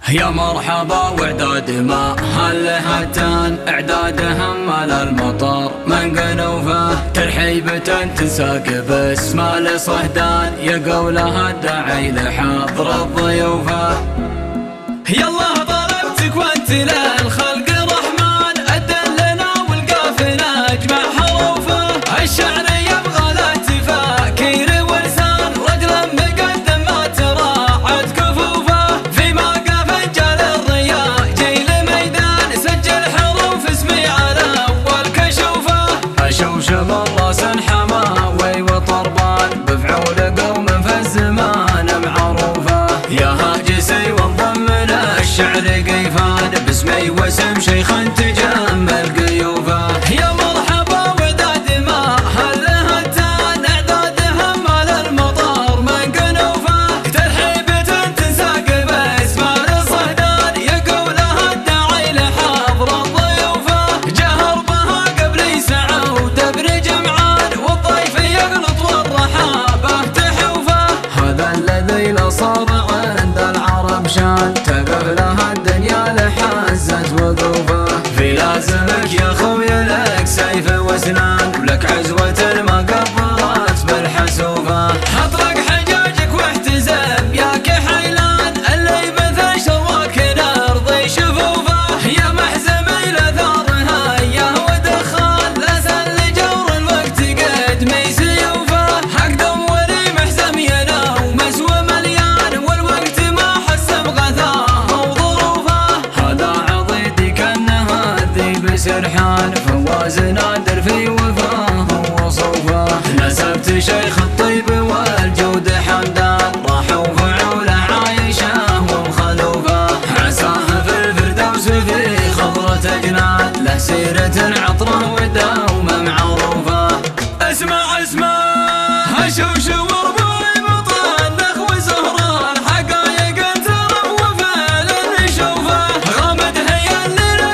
يا مرحبا وعداد ما هاللهتان اعدادهم على المطار من قنوفه ترحيبة تنساق باسم لصهدان يا قولها الداعي لحضر الضيوفه. يلا طلبتك وانت للخلق الرحمن ادلنا والقافله اجمع حروفه الشعر يبغى له تفاكير ولسان رجل مقدم ما تراعت كفوفه في موقف جال الرياء جاي لميدان سجل حروف اسمي على اول كشوفه اشوشم الراس حماوي وطربان بفعول قوم في الزمان معروفه يا هاجسي وانضم الشعر قيفان باسمي واسم شيخ تجمل قيوفه. يا مرحبا وداد ما هاللهتان اعدادهم على المطار من قنوفه ترحيبة تنساق باسم لصهدان يقولها الداعي لحضر الضيوفه جهر بها قبل ساعة وتبري جمعان والضيف يقلط والرحابه تحوفه هذا الذي لا صار عند العرب شان تقف لها الدنيا لحزت وقوفه في لازمك يا خويا لك سيف واسنان ولك عزوة ما قبرت بالحسوفه اطلق حجاجك واحتزم يا كحيلان اللي مثل شرواك نرضي شفوفه يا محزمي لثارها يا ودخان لا سل جور الوقت قدمي سيوفه اقدم ولي محزم ينام مسوى مليان والوقت ما حس بغثاه وظروفه هذا عضيدي كانها الذيب سرحان فواز نادر في وفاه وصوفه نسبت شيخ الطيب والجود حمدان راحوا فعوله عايشه ومخلوفه عساه في الفردوس في خضره اجنان له سيره عطره ودومه معروفه. اسمع هشوش وربوي مطان نخو زهران حقايق تروف للنشوفه غامد هي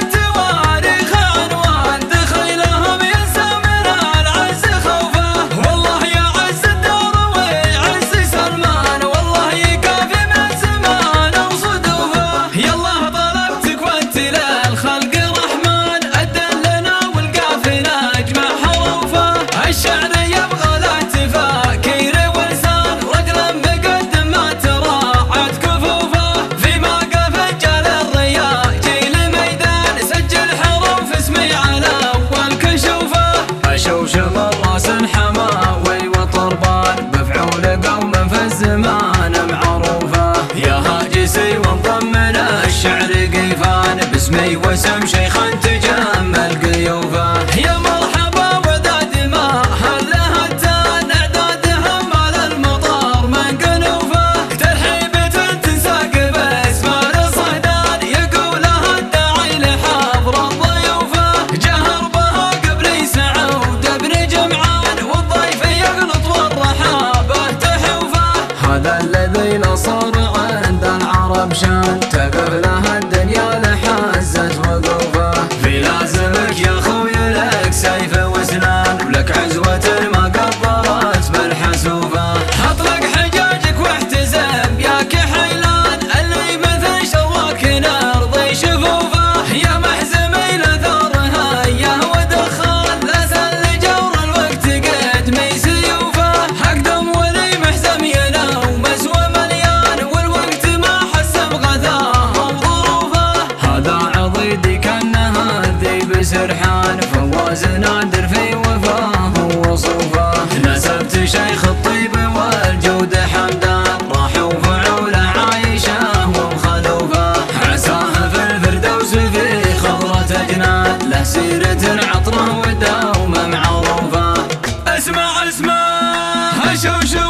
للتواريخ عنوان دخيلهم ينسى من العز خوفه والله يا عز الدار ويعز سلمان والله يكافي من زمان وصدوفه. يلا طلبتك وانت للخلق الرحمن ادلنا والقافله اجمع حروفه الشعر يبغى له تفاكير ولسان رجل مقدم ما تراعت كفوفه في موقف جال الرياء جاي لميدان سجل حروف اسمي على اول كشوفه اشوشم الراس حماوي وطربان بفعول قوم في الزمان معروفه يا هاجسي وانضم الشعر قيفان باسمي واسم شيخ تجمل قيوفه. يا مرحبا وداد ما هاللهتان اعدادهم على المطار من قنوفه ترحيبة تنساق باسم لصهدان يقولها الداعي لحضر الضيوفه جهر بها قبل ساعة وتبري جمعان والضيف يقلط والرحابه تحوفه هذا الذي لا صار عند العرب شان تقف لها الدنيا لحزت وقوفه في لازمك يا خويا لك سيف واسنان ولك عزوة ما قبرت بالحسوفه اطلق حجاجك واحتزم يا كحيلان اللي مثل شرواك نرضي شفوفه يا محزمي لثارها يا ودخان لا سل جور الوقت قدمي سيوفه اقدم ولي محزم ينام مسوى مليان والوقت ما حس بغثاه وظروفه هذا عضيدي كانها الذيب سرحان فواز نادر في وفاه وصوفه نسبت شيخ الطيب والجود حمدان راحوا فعوله عايشه ومخلوفه عساه في الفردوس في خضره اجنان له سيره عطره ودومه معروفه. اسمع هشوش